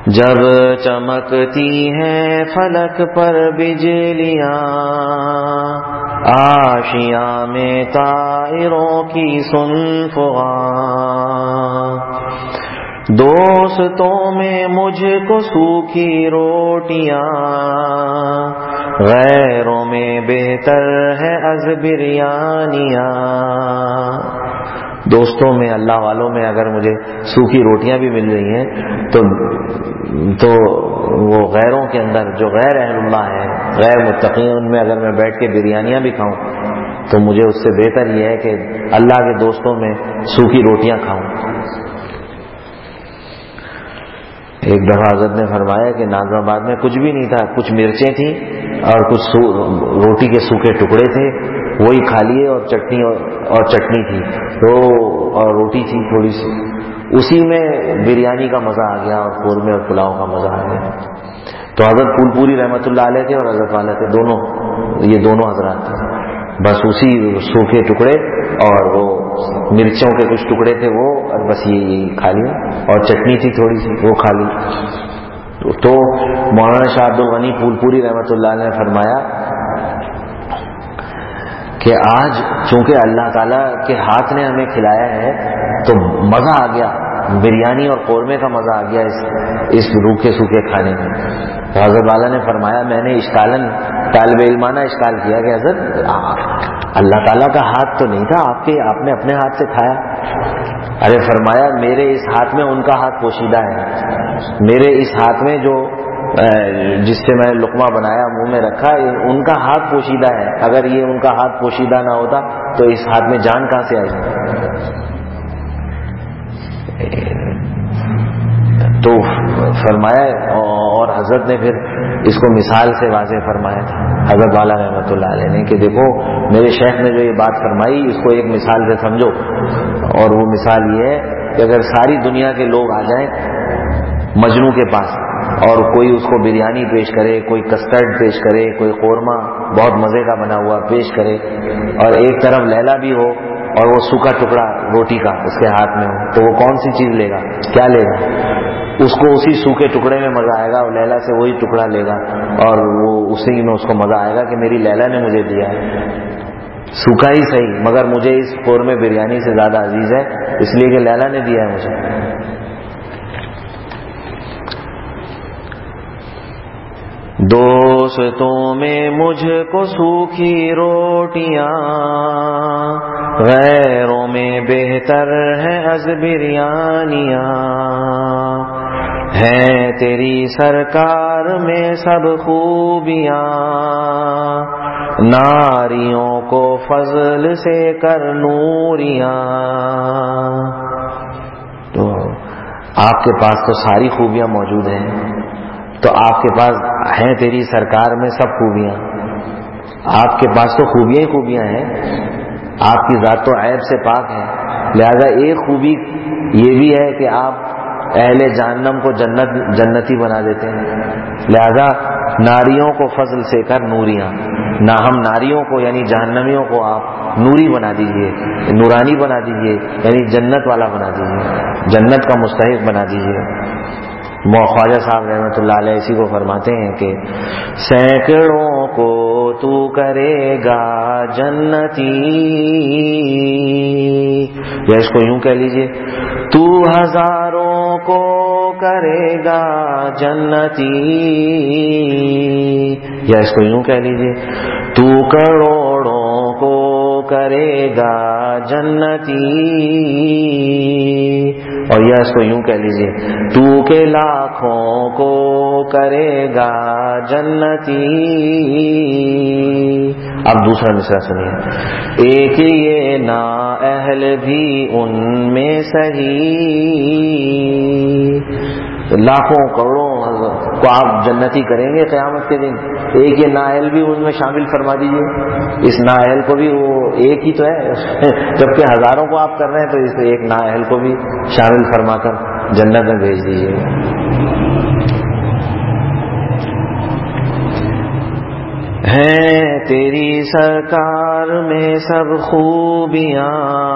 جب چمکتی ہیں فلک پر بجلیاں، آشیاں میں طائروں کی سن فغاں، دوستوں میں مجھ کو سوکھی روٹیاں، غیروں میں بہتر ہے از بریانیاں۔ دوستوں میں، اللہ والوں میں اگر مجھے سوکھی روٹیاں بھی مل رہی ہیں تو وہ غیروں کے اندر جو غیر اہل اللہ ہے، غیر متقین، ان میں اگر میں بیٹھ کے بریانیاں بھی کھاؤں تو مجھے اس سے بہتر یہ ہے کہ اللہ کے دوستوں میں سوکھی روٹیاں کھاؤں۔ ایک دفعہ حضرت نے فرمایا کہ ناظم آباد میں کچھ بھی نہیں تھا، کچھ مرچیں تھیں اور کچھ روٹی کے سوکھے ٹکڑے تھے، وہی کھا لیے، اور چٹنی تھی تو، اور روٹی تھی تھوڑی سی، اسی میں بریانی کا مزہ آ گیا اور قورمے اور پلاؤ کا مزہ آ گیا۔ تو حضرت پھول پوری رحمۃ اللہ علیہ تھے اور حضرت والا تھے، دونوں، یہ دونوں حضرات تھے، بس اسی سوکھے ٹکڑے اور وہ مرچوں کے کچھ ٹکڑے تھے وہ، اور بس یہ کھا لیا، اور چٹنی تھی تھوڑی سی وہ کھا لی۔ تو مولانا شاہ عبد الغنی پھول پوری رحمۃ اللہ علیہ نے فرمایا کہ آج چونکہ اللہ تعالیٰ کے ہاتھ نے ہمیں کھلایا ہے تو مزہ آ گیا، بریانی اور قورمے کا مزہ آ گیا اس روکھے سوکھے کھانے میں۔ تو حضرت والا نے فرمایا، میں نے اشکالن طالب علمانہ اشکال کیا کہ حضرت اللہ تعالیٰ کا ہاتھ تو نہیں تھا، آپ نے اپنے ہاتھ سے کھایا؟ ارے فرمایا، میرے اس ہاتھ میں ان کا ہاتھ پوشیدہ ہے، میرے اس ہاتھ میں جو جس سے میں لقمہ بنایا منہ میں رکھا، ان کا ہاتھ پوشیدہ ہے، اگر یہ ان کا ہاتھ پوشیدہ نہ ہوتا تو اس ہاتھ میں جان کہاں سے آئی؟ تو فرمایا، اور حضرت نے پھر اس کو مثال سے واضح فرمایا تھا حضرت والا رحمۃ اللہ علیہ نے کہ دیکھو میرے شیخ نے جو یہ بات فرمائی اس کو ایک مثال سے سمجھو، اور وہ مثال یہ ہے کہ اگر ساری دنیا کے لوگ آ جائیں مجنوں کے پاس اور کوئی اس کو بریانی پیش کرے، کوئی کسٹرڈ پیش کرے، کوئی قورمہ بہت مزے کا بنا ہوا پیش کرے، اور ایک طرف لیلا بھی ہو اور وہ سوکھا ٹکڑا روٹی کا اس کے ہاتھ میں ہو، تو وہ کون سی چیز لے گا؟ کیا لے گا؟ اس کو اسی سوکھے ٹکڑے میں مزہ آئے گا، اور لیلا سے وہی ٹکڑا لے گا اور وہ اسی میں اس کو مزہ آئے گا کہ میری لیلا نے مجھے دیا ہے، سوکھا ہی صحیح مگر مجھے اس قورمے بریانی سے زیادہ عزیز ہے، اس لیے کہ لیلا نے دیا ہے مجھے۔ دوستوں میں مجھ کو سوکھی روٹیاں، غیروں میں بہتر ہے از بریانیاں، ہیں تیری سرکار میں سب خوبیاں، ناریوں کو فضل سے کر نوریاں۔ تو آپ کے پاس تو ساری خوبیاں موجود ہیں، تو آپ کے پاس ہیں تیری سرکار میں سب خوبیاں، آپ کے پاس تو خوبیاں ہی خوبیاں ہیں، آپ کی ذات تو عیب سے پاک ہے، لہذا ایک خوبی یہ بھی ہے کہ آپ اہل جہنم کو جنتی بنا دیتے ہیں، لہذا ناریوں کو فضل سے کر نوریاں، نہ ہم ناریوں کو یعنی جہنمیوں کو آپ نوری بنا دیجئے، نورانی بنا دیجئے، یعنی جنت والا بنا دیجئے، جنت کا مستحق بنا دیجئے۔ خواجہ صاحب رحمۃ اللہ علیہ اسی کو فرماتے ہیں کہ سینکڑوں کو تو کرے گا جنتی، یا اس کو یوں کہہ لیجئے، تو ہزاروں کو کرے گا جنتی، یا اس کو یوں کہہ لیجئے، تو کروڑوں کو کرے گا جنتی، اور یا اس کو یوں کہہ لیجئے، تو کے لاکھوں کو کرے گا جنتی۔ اب دوسرا مصرع سنیے، ایک یہ نااہل بھی ان میں سہی، لاکھوں کروڑوں کو آپ جنتی کریں گے قیامت کے دن، ایک یہ نااہل بھی ان میں شامل فرما دیجئے، اس نااہل کو بھی، وہ ایک ہی تو ہے جبکہ ہزاروں کو آپ کر رہے ہیں، تو اس ایک نااہل کو بھی شامل فرما کر جنت میں بھیج دیجئے۔ ہیں تیری سرکار میں سب خوبیاں،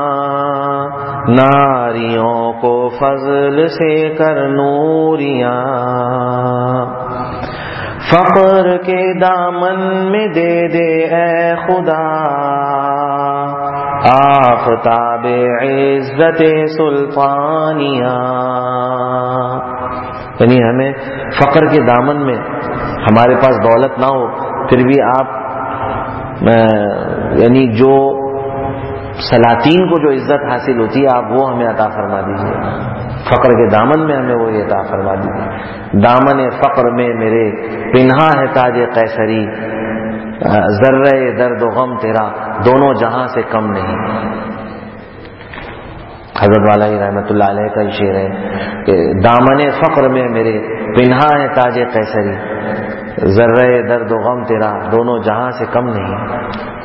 ناریوں کو فضل سے کر نوریاں، فقر کے دامن میں دے دے اے خدا، آفتاب عزت سلطانیہ. یعنی ہمیں فقر کے دامن میں، ہمارے پاس دولت نہ ہو پھر بھی آپ یعنی جو سلاطین کو جو عزت حاصل ہوتی ہے آپ وہ ہمیں عطا فرما دیجیے. فقر کے دامن میں ہمیں وہ عطا فرما دیجیے. دامن فقر میں میرے پنہا ہے تاج قیصری، ذرہ درد و غم تیرا دونوں جہاں سے کم نہیں. حضرت والا رحمۃ اللہ علیہ کا شعر ہے کہ دامن فقر میں میرے پنہا ہے تاج قیصری، ذرہ درد و غم تیرا دونوں جہاں سے کم نہیں.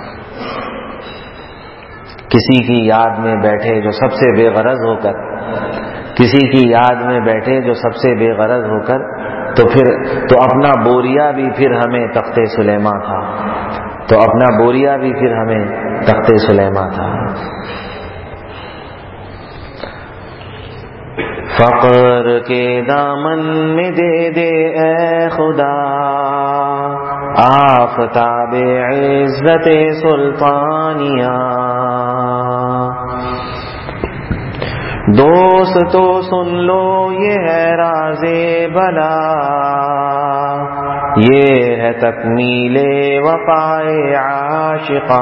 کسی کی یاد میں بیٹھے جو سب سے بے غرض ہو کر، کسی کی یاد میں بیٹھے جو سب سے بے غرض ہو کر، تو اپنا بوریا بھی پھر ہمیں تخت سلیماں تھا، تو اپنا بوریا بھی پھر ہمیں تخت سلیماں تھا. فقر کے دامن میں دے دے اے خدا، آفتاب عزت سلطانیہ. دوست تو سن لو یہ ہے راز بلا، یہ ہے تکمیل وفائے عاشقاں.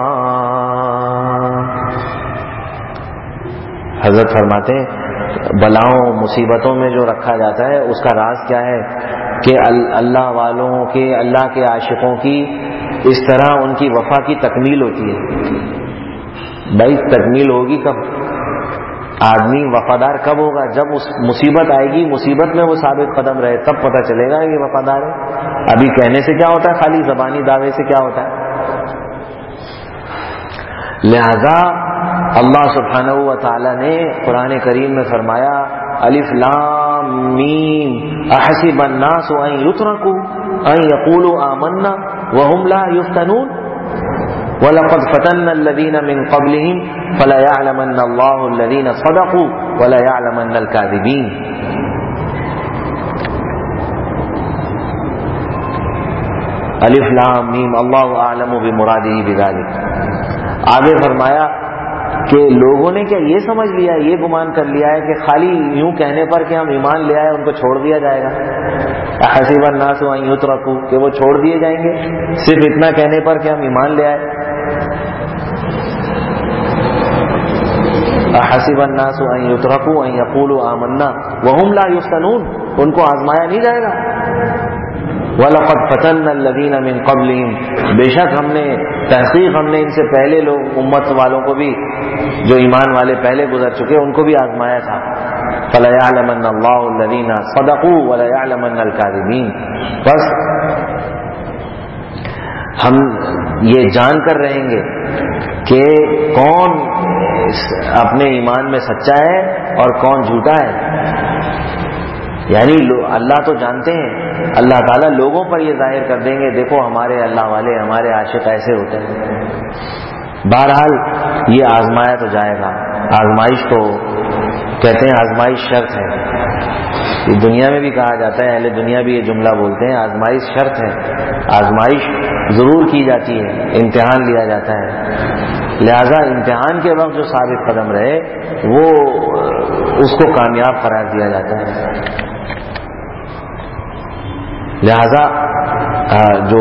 حضرت فرماتے ہیں بلاؤں مصیبتوں میں جو رکھا جاتا ہے اس کا راز کیا ہے کہ اللہ والوں کے، اللہ کے عاشقوں کی اس طرح ان کی وفا کی تکمیل ہوتی ہے. بھائی تکمیل ہوگی کب؟ آدمی وفادار کب ہوگا؟ جب اس مصیبت آئے گی، مصیبت میں وہ ثابت قدم رہے، تب پتہ چلے گا یہ وفادار ہے. ابھی کہنے سے کیا ہوتا ہے، خالی زبانی دعوے سے کیا ہوتا ہے. لہذا اللہ سبحانہ و تعالی نے قرآن کریم میں فرمایا الف لام میم احسب الناس ان يتركوا ان يقولوا آمنا وهم لا يفتنون وَلَقَدْ فَتَنَّا الَّذِينَ مِنْ قَبْلِهِمْ فَلَيَعْلَمَنَّ اللَّهُ الَّذِينَ صَدَقُوا وَلَيَعْلَمَنَّ الْكَاذِبِينَ. الف لام میم اللہ اعلم بمرادہ بذلک. آگے فرمایا کہ لوگوں نے کیا یہ سمجھ لیا، یہ گمان کر لیا ہے کہ خالی یوں کہنے پر کہ ہم ایمان لے آئے ان کو چھوڑ دیا جائے گا. حسب الناس ان یترکوا کہ وہ چھوڑ دیے جائیں گے صرف اتنا کہنے پر کہ ہم ایمان لے آئے. حسب الناس ان یترکوا ان یقولوا آمنا وهم لا یفتنون، ان کو آزمایا نہیں جائے گا. وَلَقَدْ فَتَنَّا الَّذِينَ مِنْ قَبْلِهِمْ بے شک ہم نے تحقیق ہم نے ان سے پہلے لوگ امت والوں کو بھی، جو ایمان والے پہلے گزر چکے ان کو بھی آزمایا تھا. فَلَيَعْلَمَنَّ اللَّهُ الَّذِينَ صَدَقُوا وَلَيَعْلَمَنَّ الْكَاذِبِينَ. بس ہم یہ جان کر رہیں گے کہ کون اپنے ایمان میں سچا ہے اور کون جھوٹا ہے. یعنی اللہ تو جانتے ہیں، اللہ تعالیٰ لوگوں پر یہ ظاہر کر دیں گے دیکھو ہمارے اللہ والے، ہمارے عاشق ایسے ہوتے ہیں. بہرحال یہ آزمایا تو جائے گا. آزمائش تو کہتے ہیں آزمائش شرط ہے. یہ دنیا میں بھی کہا جاتا ہے، اہل دنیا بھی یہ جملہ بولتے ہیں آزمائش شرط ہے. آزمائش ضرور کی جاتی ہے، امتحان لیا جاتا ہے. لہذا امتحان کے وقت جو ثابت قدم رہے وہ اس کو کامیاب قرار دیا جاتا ہے. لہذا جو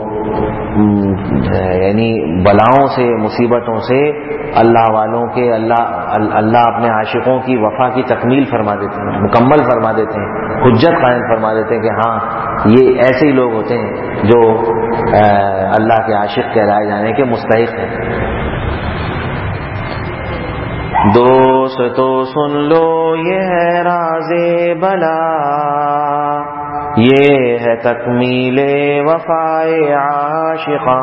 یعنی بلاؤں سے، مصیبتوں سے اللہ والوں کے اللہ اپنے عاشقوں کی وفا کی تکمیل فرما دیتے ہیں، مکمل فرما دیتے ہیں، حجت قائم فرما دیتے ہیں کہ ہاں یہ ایسے ہی لوگ ہوتے ہیں جو اللہ کے عاشق کہلائے جانے کے مستحق ہیں. دوست تو سن لو یہ ہے راز بلا، یہ ہے تکمیل وفائے عاشقاں.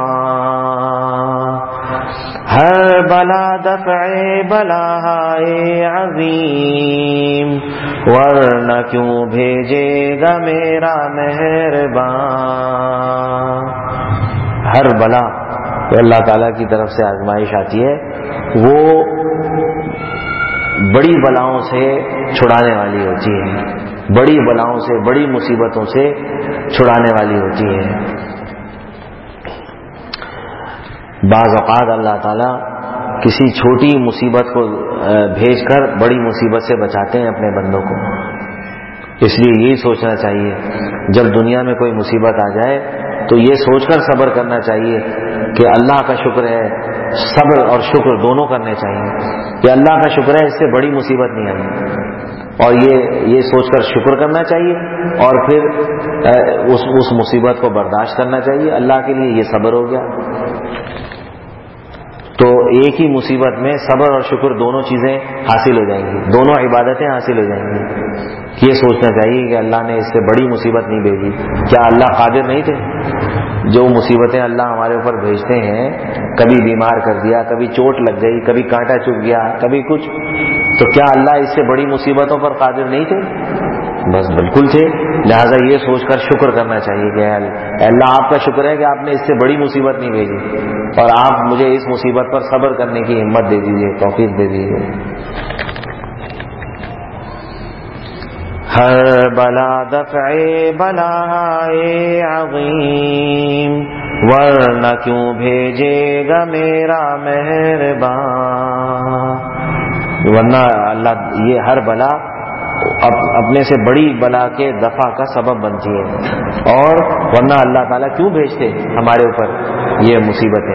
ہر بلا دفع بلا ہے عظیم، ورنہ کیوں بھیجے گا میرا مہربان. ہر بلا تو اللہ تعالیٰ کی طرف سے آزمائش آتی ہے، وہ بڑی بلاؤں سے چھڑانے والی ہوتی ہے، بڑی بلاؤں سے، بڑی مصیبتوں سے چھڑانے والی ہوتی ہے۔ بعض اوقات اللہ تعالیٰ کسی چھوٹی مصیبت کو بھیج کر بڑی مصیبت سے بچاتے ہیں اپنے بندوں کو۔ اس لیے یہی سوچنا چاہیے جب دنیا میں کوئی مصیبت آ جائے تو یہ سوچ کر صبر کرنا چاہیے کہ اللہ کا شکر ہے، صبر اور شکر دونوں کرنے چاہیے کہ اللہ کا شکر ہے اس سے بڑی مصیبت نہیں آئی، اور یہ سوچ کر شکر کرنا چاہیے، اور پھر اس مصیبت کو برداشت کرنا چاہیے، اللہ کے لیے یہ صبر ہو گیا۔ تو ایک ہی مصیبت میں صبر اور شکر دونوں چیزیں حاصل ہو جائیں گی، دونوں عبادتیں حاصل ہو جائیں گی۔ یہ سوچنا چاہیے کہ اللہ نے اس سے بڑی مصیبت نہیں بھیجی، کیا اللہ قادر نہیں تھے؟ جو مصیبتیں اللہ ہمارے اوپر بھیجتے ہیں، کبھی بیمار کر دیا، کبھی چوٹ لگ گئی، کبھی کانٹا چبھ گیا، کبھی کچھ، تو کیا اللہ اس سے بڑی مصیبتوں پر قادر نہیں تھے؟ بس بالکل تھے۔ لہذا یہ سوچ کر شکر کرنا چاہیے کہ اللہ آپ کا شکر ہے کہ آپ نے اس سے بڑی مصیبت نہیں بھیجی، اور آپ مجھے اس مصیبت پر صبر کرنے کی ہمت دے دیجیے، توفیق دے دیجیے۔ ہر بلا دفع بلائے عظیم، ورنہ کیوں بھیجے گا میرا مہربان۔ ورنہ اللہ یہ ہر بلا اپنے سے بڑی بلا کے دفع کا سبب بنتی ہے، اور ورنہ اللہ تعالیٰ کیوں بھیجتے ہمارے اوپر یہ مصیبتیں؟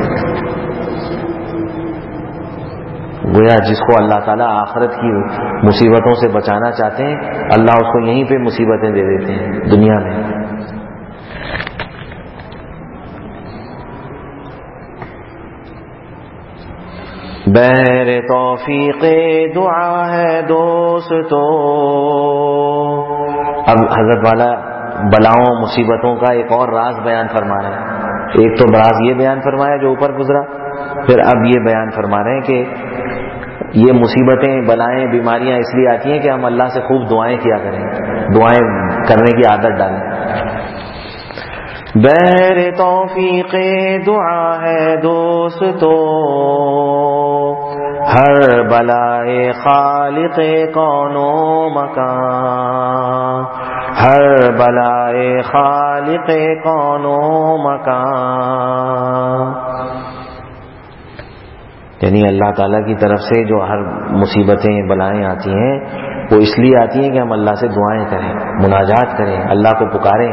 گویا جس کو اللہ تعالیٰ آخرت کی مصیبتوں سے بچانا چاہتے ہیں، اللہ اس کو یہیں پہ مصیبتیں دے دیتے ہیں دنیا میں۔ بہر توفیق دعا ہے دوستو۔ اب حضرت والا بلاؤں مصیبتوں کا ایک اور راز بیان فرما رہے ہیں۔ ایک تو راز یہ بیان فرمایا جو اوپر گزرا، پھر اب یہ بیان فرما رہے ہیں کہ یہ مصیبتیں، بلائیں، بیماریاں اس لیے آتی ہیں کہ ہم اللہ سے خوب دعائیں کیا کریں، دعائیں کرنے کی عادت ڈالیں۔ بہر توفیق دعا ہے دوستو، ہر بلائے خالق کون و مکان، ہر بلائے خالق کون و مکان۔ یعنی اللہ تعالیٰ کی طرف سے جو ہر مصیبتیں، بلائیں آتی ہیں، وہ اس لیے آتی ہیں کہ ہم اللہ سے دعائیں کریں، مناجات کریں، اللہ کو پکاریں۔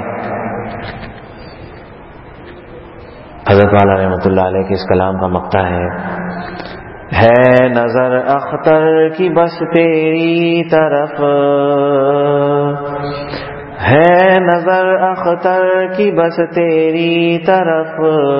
حضرت والا رحمۃ اللہ علیہ کے اس کلام کا مقطع ہے نظر اختر کی بس تیری طرف، ہے نظر اختر کی بس تیری طرف،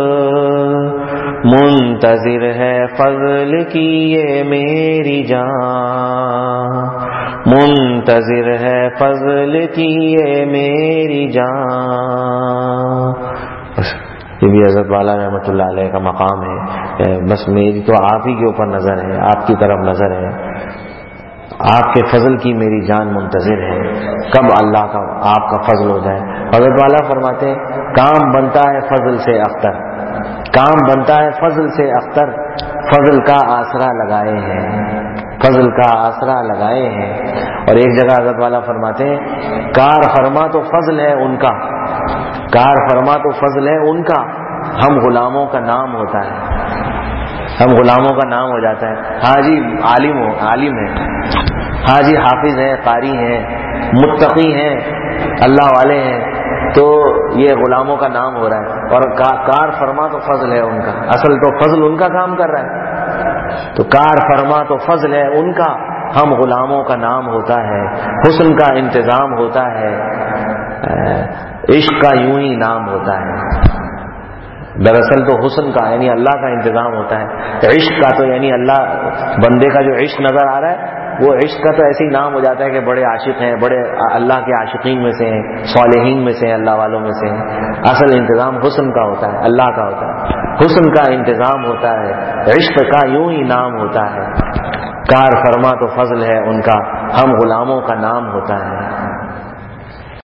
منتظر ہے فضل کی یہ میری جان، منتظر ہے فضل کی یہ میری جان۔ یہ بھی حضرت والا رحمۃ اللہ علیہ کا مقام ہے، بس میری تو آپ ہی کے اوپر نظر ہے، آپ کی طرف نظر ہے، آپ کے فضل کی میری جان منتظر ہے، کب اللہ کا آپ کا فضل ہو جائے۔ حضرت والا فرماتے ہیں کام بنتا ہے فضل سے اختر، کام بنتا ہے فضل سے اختر، فضل کا آسرا لگائے ہیں، فضل کا آسرا لگائے ہیں۔ اور ایک جگہ حضرت والا فرماتے ہیں کار فرما تو فضل ہے ان کا، کار فرما تو فضل ہے ان کا، ہم غلاموں کا نام ہوتا ہے، ہم غلاموں کا نام ہو جاتا ہے۔ ہاں جی عالم ہے، ہاں جی حافظ ہیں، قاری ہیں، متقی ہیں، اللہ والے ہیں، تو یہ غلاموں کا نام ہو رہا ہے، اور کار فرما تو فضل ہے ان کا، اصل تو فضل ان کا کام کر رہا ہے، تو کار فرما تو فضل ہے ان کا، ہم غلاموں کا نام ہوتا ہے، حسن کا انتظام ہوتا ہے، عشق کا یوں ہی نام ہوتا ہے۔ دراصل تو حسن کا یعنی اللہ کا انتظام ہوتا ہے، عشق کا تو یعنی اللہ بندے کا جو عشق نظر آ رہا ہے وہ عشق کا تو ایسے ہی نام ہو جاتا ہے کہ بڑے عاشق ہیں، بڑے اللہ کے عاشقین میں سے ہیں، صالحین میں سے ہیں، اللہ والوں میں سے ہیں۔ اصل انتظام حسن کا ہوتا ہے، اللہ کا ہوتا ہے، حسن کا انتظام ہوتا ہے، عشق کا یوں ہی نام ہوتا ہے، کار فرما تو فضل ہے ان کا، ہم غلاموں کا نام ہوتا ہے۔